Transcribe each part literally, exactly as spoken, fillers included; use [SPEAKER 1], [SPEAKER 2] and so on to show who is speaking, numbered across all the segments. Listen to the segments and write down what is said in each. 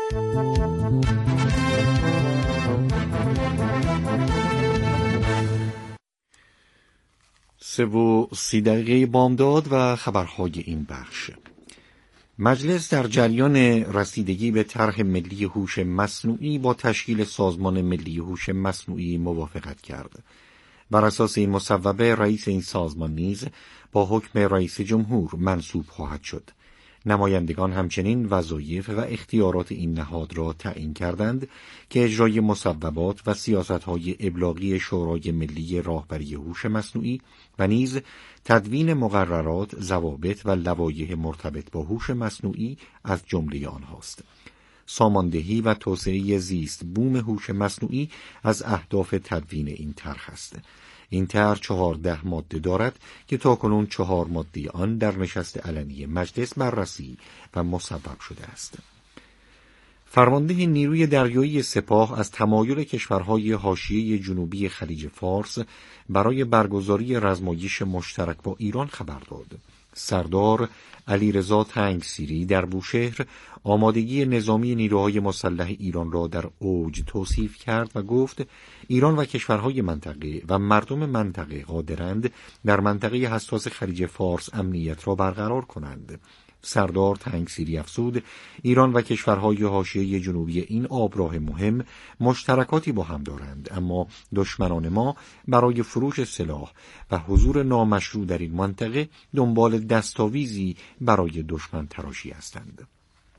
[SPEAKER 1] سه و سی دقیقه بامداد و خبرهای این بخش. مجلس در جریان رسیدگی به طرح ملی هوش مصنوعی با تشکیل سازمان ملی هوش مصنوعی موافقت کرد. بر اساس این مصوبه رئیس این سازمان نیز با حکم رئیس جمهور منصوب خواهد شد. نمایندگان همچنین وظایف و اختیارات این نهاد را تعیین کردند که اجرای مصوبات و سیاست‌های ابلاغی شورای ملی راهبری هوش مصنوعی و نیز تدوین مقررات، ضوابط و لوایح مرتبط با هوش مصنوعی از جمله آنهاست. ساماندهی و توسعه زیست بوم هوش مصنوعی از اهداف تدوین این طرح است. این طرح چهارده ماده دارد که تاکنون چهار ماده آن در نشست علنی مجلس بررسی و مصوب شده است. فرمانده نیروی دریایی سپاه از تمایل کشورهای حاشیه جنوبی خلیج فارس برای برگزاری رزمایش مشترک با ایران خبر داد. سردار علیرضا تنگسیری در بوشهر آمادگی نظامی نیروهای مسلح ایران را در اوج توصیف کرد و گفت ایران و کشورهای منطقه و مردم منطقه قادرند در منطقه حساس خلیج فارس امنیت را برقرار کنند. سردار تنگسیری افزود ایران و کشورهای حاشیه جنوبی این آبراه مهم مشترکاتی با هم دارند، اما دشمنان ما برای فروش سلاح و حضور نامشروع در این منطقه دنبال دستاویزی برای دشمن تراشی هستند.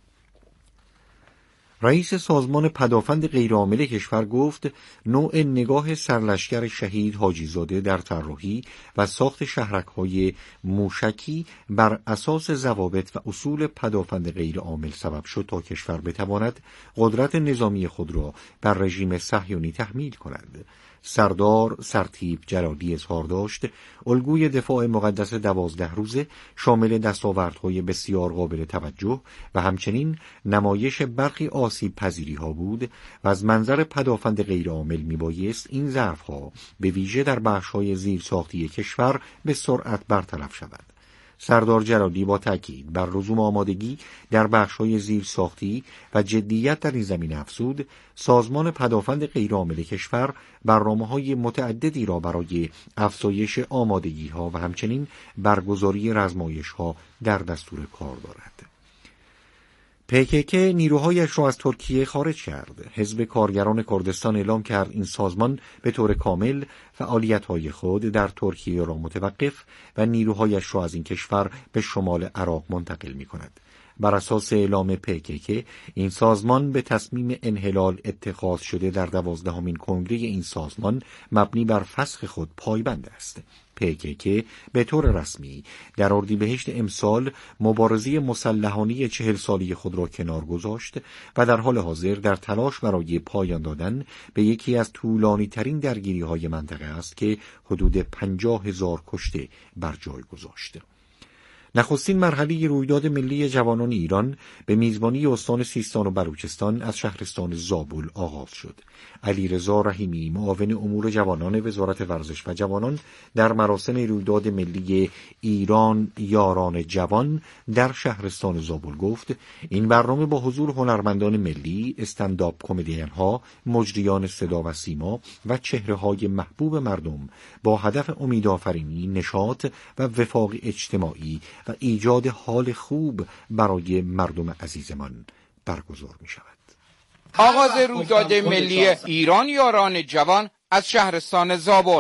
[SPEAKER 1] رئیس سازمان پدافند غیرعامل کشور گفت نوع نگاه سرلشکر شهید حاجیزاده در طراحی و ساخت شهرک‌های موشکی بر اساس ضوابط و اصول پدافند غیرعامل سبب شد تا کشور بتواند قدرت نظامی خود را بر رژیم صهیونی تحمیل کند. سردار سرتیپ جلالی اظهار داشت الگوی دفاع مقدس دوازده روزه شامل دستاوردهای بسیار قابل توجه و همچنین نمایش برخی آسیب پذیری ها بود و از منظر پدافند غیرعامل میبایست این ضعف ها به ویژه در بخش های زیرساختی کشور به سرعت برطرف شود. سردار جلالی با تاکید بر لزوم آمادگی در بخش‌های زیرساختی و جدیت در این زمینه افزود سازمان پدافند غیرعامل کشور برنامه‌های متعددی را برای افزایش آمادگی‌ها و همچنین برگزاری رزمایش‌ها در دستور کار دارد. پی کی کی نیروهایش را از ترکیه خارج کرد. حزب کارگران کردستان اعلام کرد این سازمان به طور کامل فعالیت‌های خود در ترکیه را متوقف و نیروهایش را از این کشور به شمال عراق منتقل می‌کند. بر اساس اعلام پی کی کی این سازمان به تصمیم انحلال اتخاذ شده در دوازدهمین کنگره این سازمان مبنی بر فسخ خود پایبند است. پی کی کی به طور رسمی در اردیبهشت امسال مبارزه مسلحانه چهل سالی خود را کنار گذاشت و در حال حاضر در تلاش برای پایان دادن به یکی از طولانی ترین درگیری های منطقه است که حدود پنجاه هزار کشته بر جای گذاشته. نخستین مرحله رویداد ملی جوانان ایران به میزبانی استان سیستان و بلوچستان از شهرستان زابل آغاز شد. علیرضا رحیمی معاون امور جوانان وزارت ورزش و جوانان در مراسم رویداد ملی ایران یاران جوان در شهرستان زابل گفت این برنامه با حضور هنرمندان ملی، استندآپ کمدین ها، مجریان صدا و سیما و چهره های محبوب مردم با هدف امیدآفرینی، نشاط و وفاق اجتماعی و ایجاد حال خوب برای مردم عزیزمان برگزار می شود.
[SPEAKER 2] آغاز رویداد ملی ایران یاران جوان از شهرستان زابل.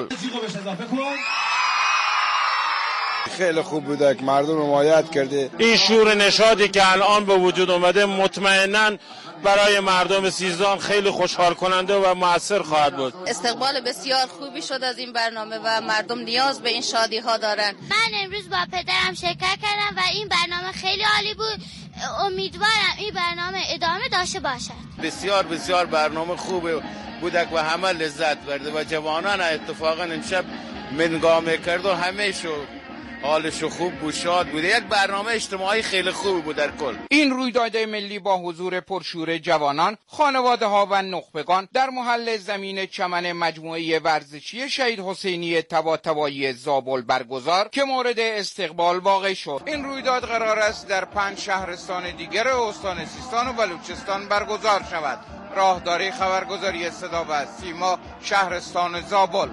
[SPEAKER 3] خیلی خوب بوده که مردم حمایت کرده.
[SPEAKER 4] این شور نشاطی که الان به وجود اومده مطمئناً برای مردم سیستان خیلی خوشحال کننده و مؤثر خواهد بود.
[SPEAKER 5] استقبال بسیار خوبی شد از این برنامه و مردم نیاز به این شادی ها دارن.
[SPEAKER 6] من امروز با پدرم شرکت کردم و این برنامه خیلی عالی بود. امیدوارم این برنامه ادامه داشته باشد.
[SPEAKER 7] بسیار بسیار برنامه خوبه بودک و همه لذت برده و جوانان اتفاقا امشب منگامه کرد و همه شو حالش خوب بود، شاد بوده. یک برنامه اجتماعی خیلی خوب بود در کل.
[SPEAKER 2] این رویداد ملی با حضور پرشور جوانان، خانواده ها و نخبگان در محل زمین چمن مجموعه ورزشی شهید حسینی طباطبایی زابل برگزار که مورد استقبال واقع شد. این رویداد قرار است در پنج شهرستان دیگر استان سیستان و بلوچستان برگزار شود. راهداری خبرگزاری صدا و سیما، شهرستان زابل.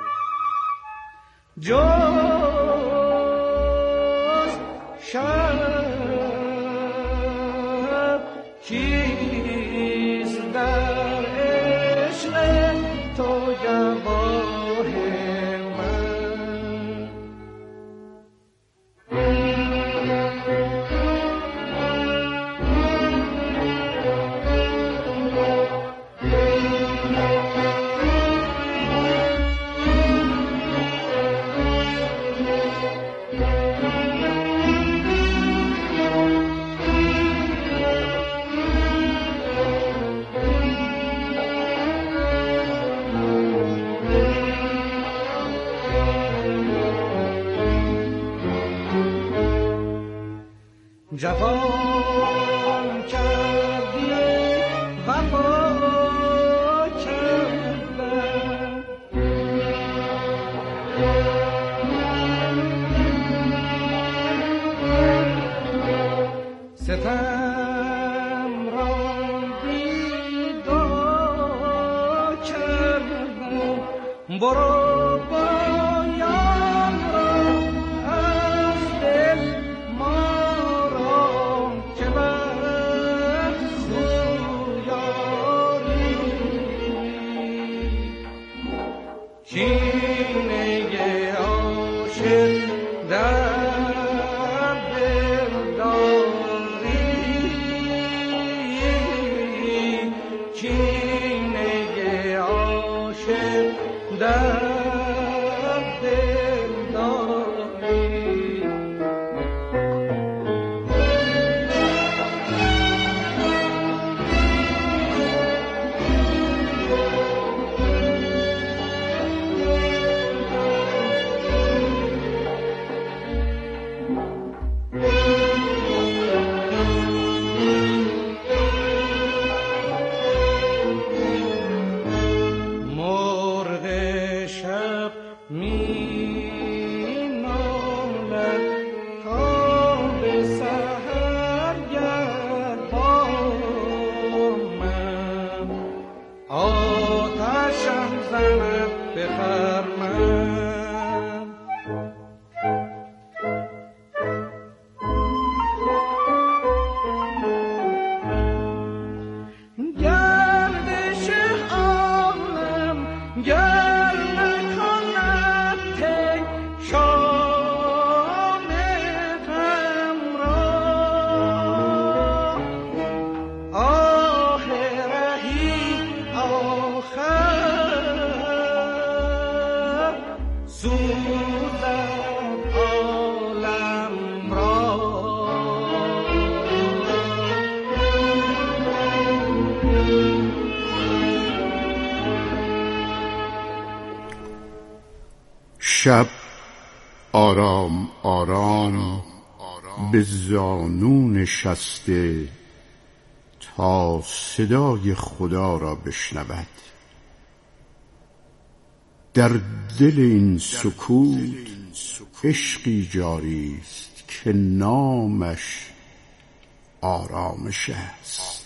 [SPEAKER 8] شب جفا کردی وفا کردم ستم را بیدا کردم برو بایم را از دل ما را که بر سویاری کینه عاشق در دل داری کینه عاشق در دل داری مرغ شب می نالد تا به سحر گرد با من آتشم زند به خرمن گردش عالم گر نکند ته شام غم را آه رهی آخر سوزد عالم را
[SPEAKER 9] شب آرام آرام به زانو نشسته تا صدای خدا را بشنود. در دل این سکوت عشقی جاری است که نامش آرامش است.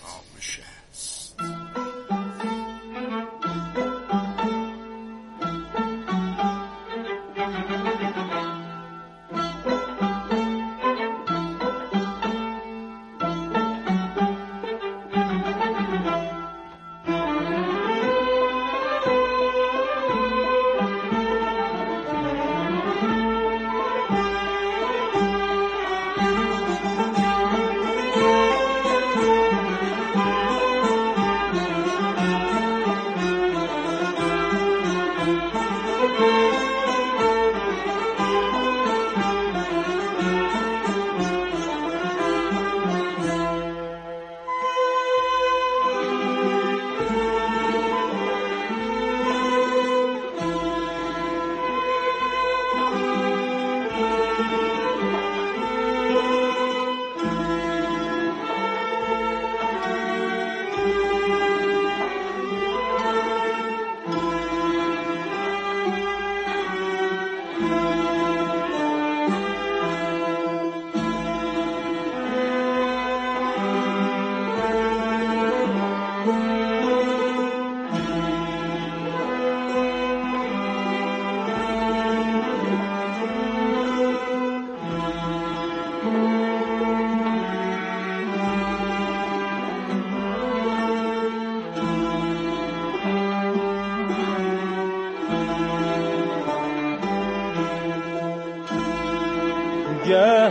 [SPEAKER 8] گه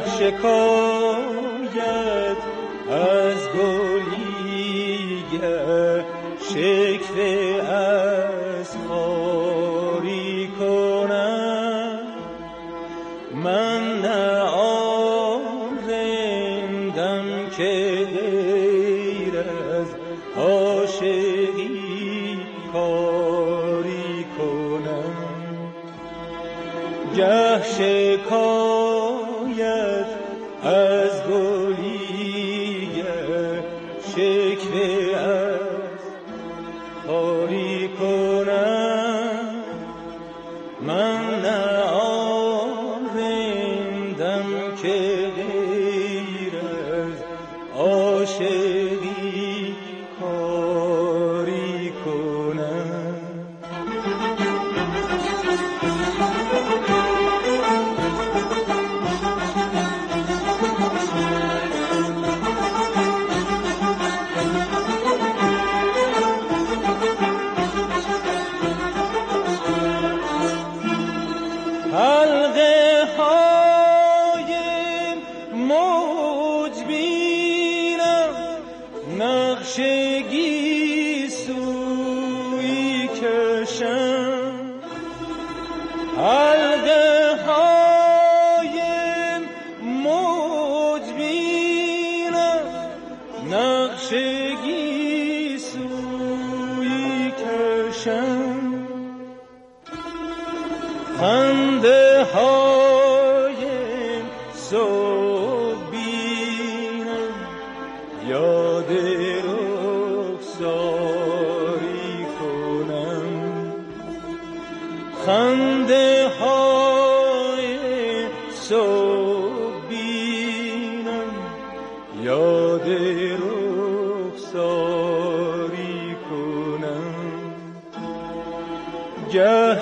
[SPEAKER 8] شکایت از گلی گه شکوه از خاری کنم من نه آن رندم که غیر از عاشقی کاری کنم گه شکایت از گلی ندم که غیر از عاشقی کاری کنم. حلقه های موج بینم، نقش گیسویی کشم. حلقه های موج بینم، نقش گیسویی کشم. خنده های صبح بینم، یاد رخساری کنم. خنده های صبح بینم، یاد رخساری کنم. گه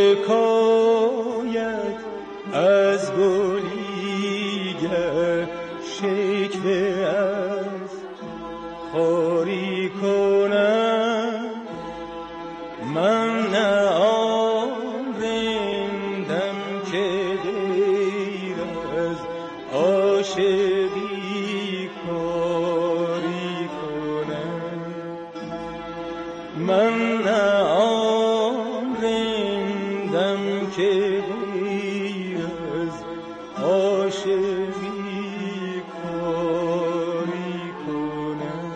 [SPEAKER 8] شکایت از گلی، گه شکوه از خاری کنم. من نه آن رندم که غیر از عاشقی کاری کنم. من نه آن رندم که غیر از عاشقی کاری کنم.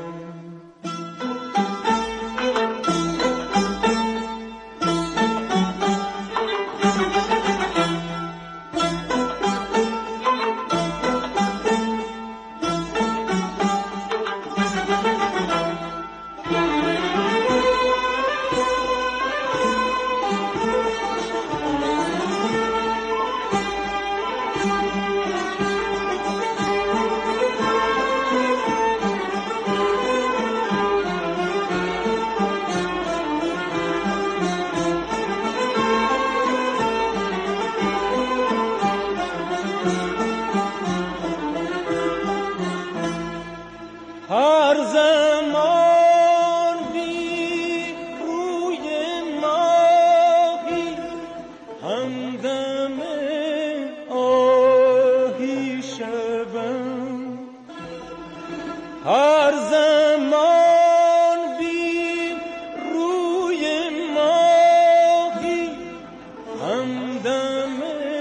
[SPEAKER 8] هر زمان بی روی ماهی، همدم آهی شبم. هر زمان بی روی ماهی، همدم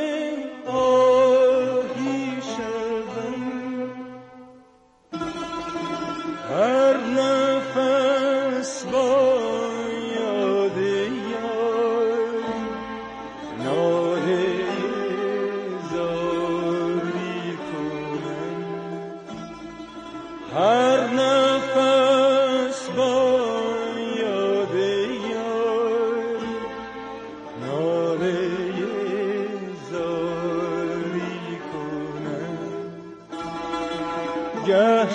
[SPEAKER 8] آهی شبم. هر نفس با یاد یار، ناله زاری کنم. هر نفس با یاد یار، ناله زاری کنم. گه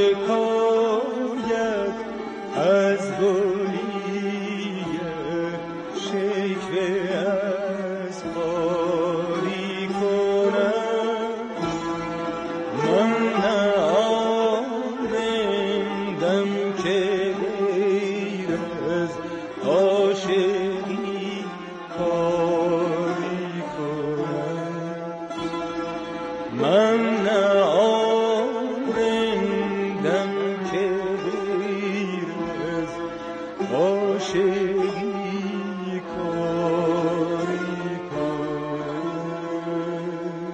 [SPEAKER 8] شکایت از گلی، شکوه از خاری کنم. من نه آن رندم که غیر از عاشقی کاری کنم. من نه آن رندم که غیر از عاشقی کاری کنم.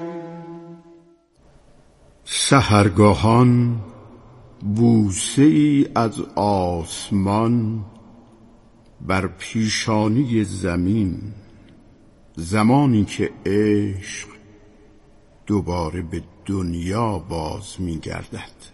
[SPEAKER 9] سحرگاهان بوسه ای از آسمان بر پیشانی زمین، زمانی که عشق دوباره به دنیا باز می گردد.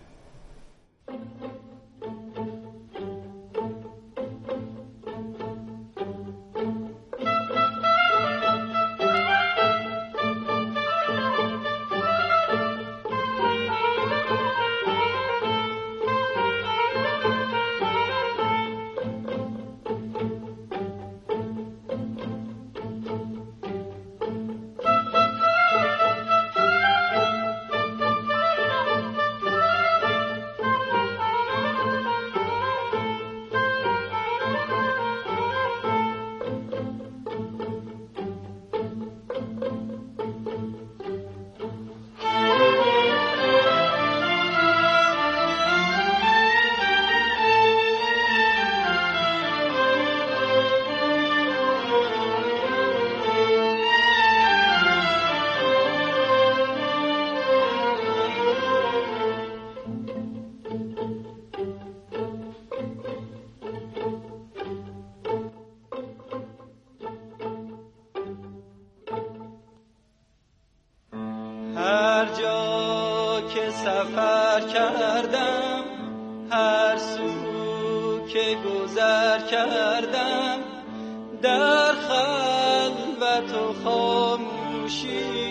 [SPEAKER 8] که سفر کردم، هر سو که گذر کردم، در خلوت و خاموشی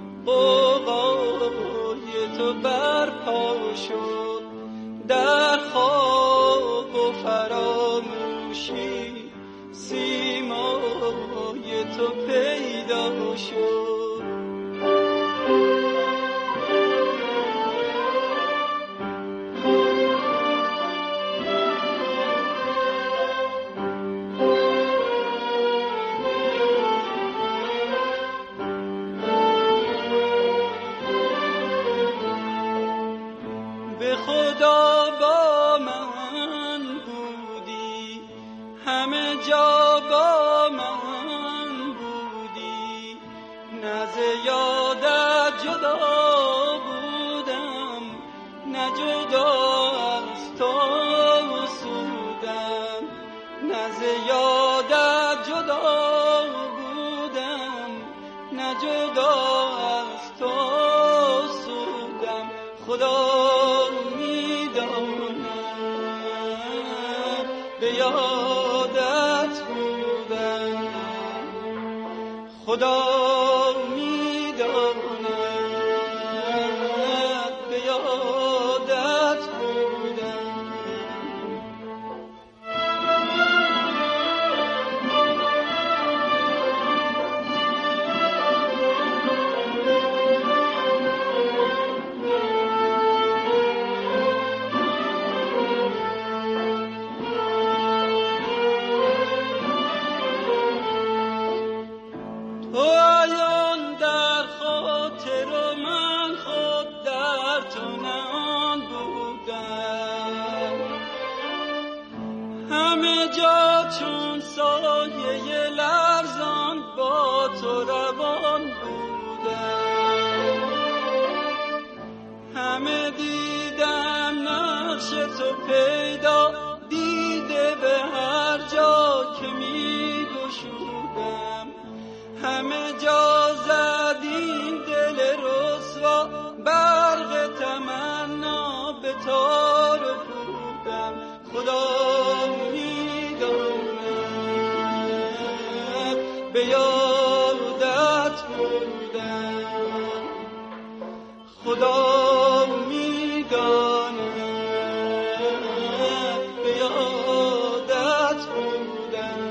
[SPEAKER 8] غوغای تو برپا شد. در خواب و فراموشی سیمای تو پیدا شد. به خدا با من بودی، همه جا با من بودی، نه ز یادت جدا بودم، نه جدا از تو سودم. نه ز یادت جدا بودم، نه جدا از تو سودم. خدا به یادت بودم، خدا میداند به یادت بودم. همه جا چون سایه لرزان با تو روان بودم، همه دیدم نقش تو پیدا، دیده به هر جا که می گشودم. همه جا زدیم دل رسوا، برق تمنا به تار و پودم. خدا به یادت بودم، خدا میداند به یادت بودم.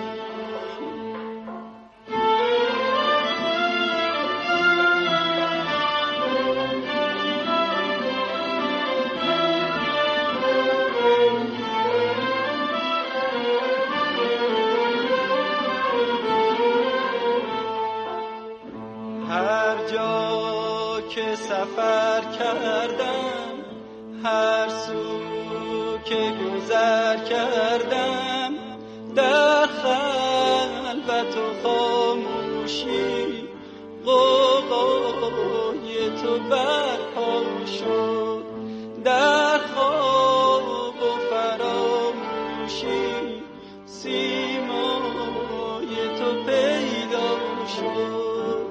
[SPEAKER 8] هر جا که سفر کردم، هر سو که گذر کردم، در خلوت و خاموشی غوغای تو برپا شد. در خواب و فراموشی سیمای تو پیدا شد.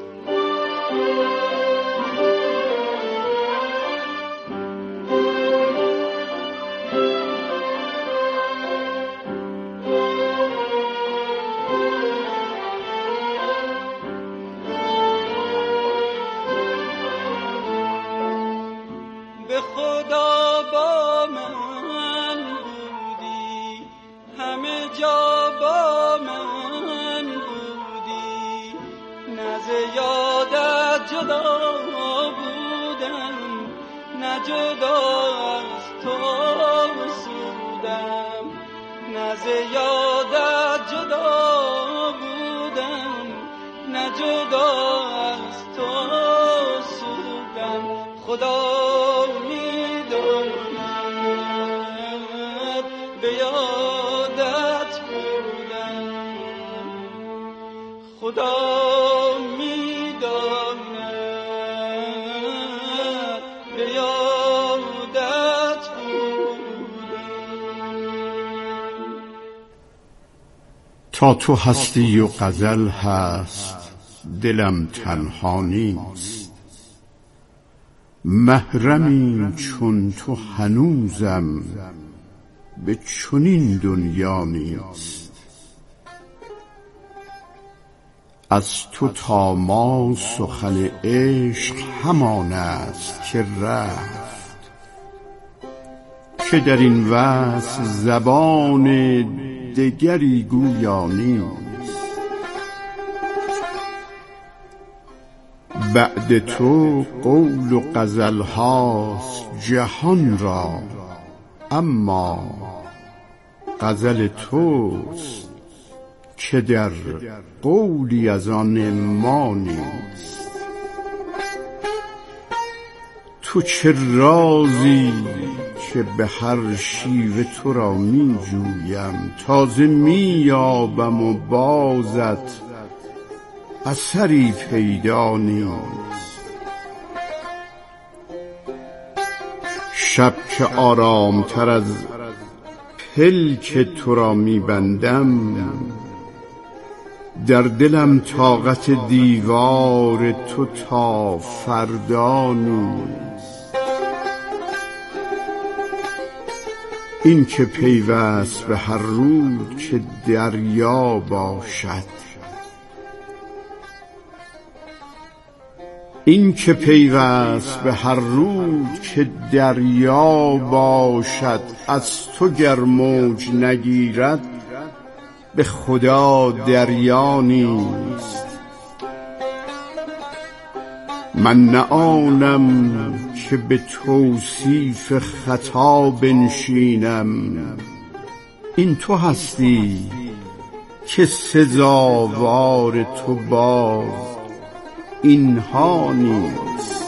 [SPEAKER 8] به خدا با من بودی، همه جا با من بودی، نه ز یادت جدا بودم، نه جدا از تو سودم. نه ز یادت جدا بودم، نه جدا از تو سودم. خدا میداند به یادت بودم، خدا میداند به یادت بودم.
[SPEAKER 9] تا تو هستی و غزل هست، دلم تنها نیست. محرمی چون تو هنوزم به چنین دنیا نیست. از تو تا ما سخن عشق همان است که رفت، که در این وصل زبان دگری گویا نیست. بعد تو قول و غزل هاست جهان را، اما غزل توست که در قولی از آن ما نیست. تو چه رازی که به هر شیوه تو را می جویم، تازه می یابم و بازت اثری پیدا نیست. شب که آرامتر از پلک تو را می بندم، در دلم طاقت دیوار تو تا فردا نیست. این که پیوست به هر رود که دریا باشد، این که پیوست به هر رود که دریا باشد، از تو گر موج نگیرد به خدا دریا نیست. من نه آنم که به توصیف خطا بنشینم، این تو هستی که سزاوار تو باز اینها نیست.